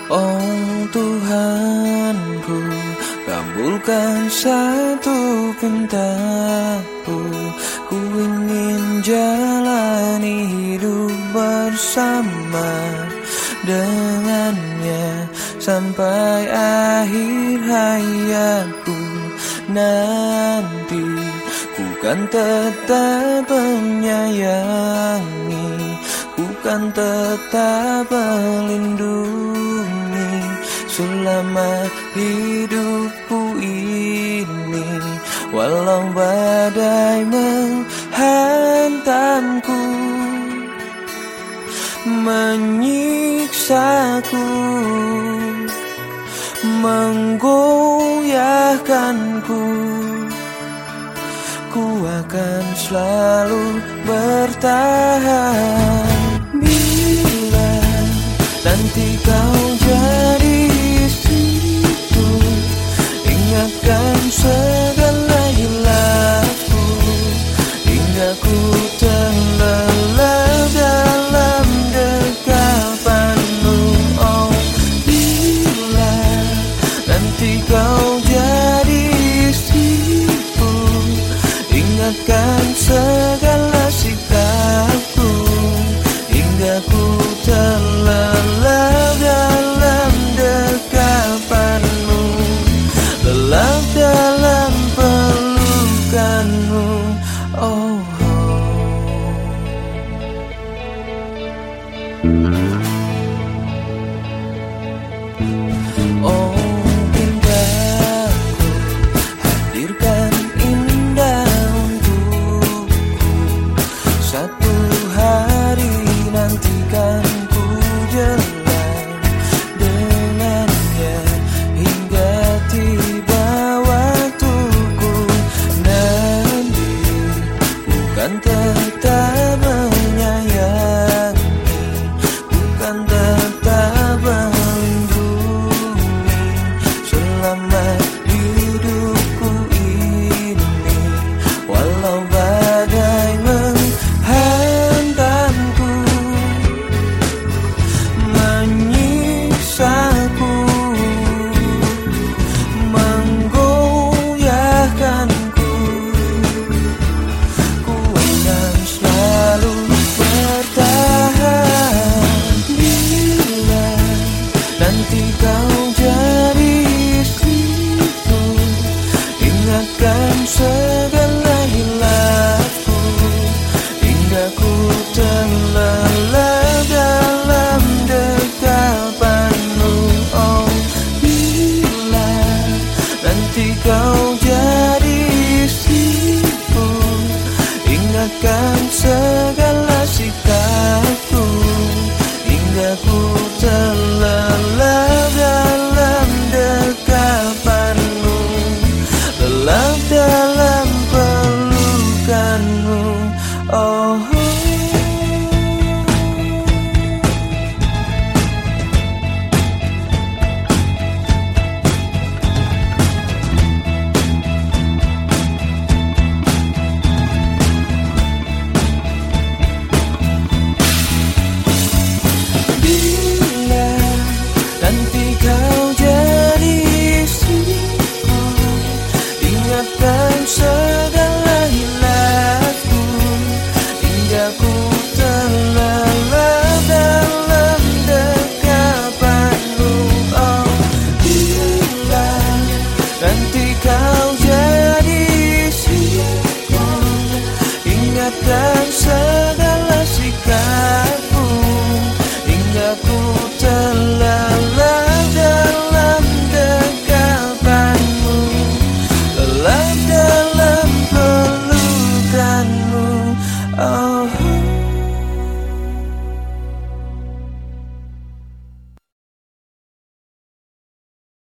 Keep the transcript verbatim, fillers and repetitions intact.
Oh Tuhanku, kabulkan satu pintaku. Ku ingin jalani hidup bersama dengannya sampai akhir hayatku nanti. Ku kan tetap menyayangi, ku kan tetap melindungi selama hidupku ini. Walau badai menghantamku, menyiksaku, menggoyahkanku, ku akan selalu bertahan. Bila nanti kau jadi istriku, ingatkan segala hilafku hingga ku tenggelam dalam dekapanmu. Oh, bila nanti kau jadi istriku, ingatkan segala sikapku hingga ku terlelap dalam dekapanmu, lelap dalam pelukanmu. Oh, oh.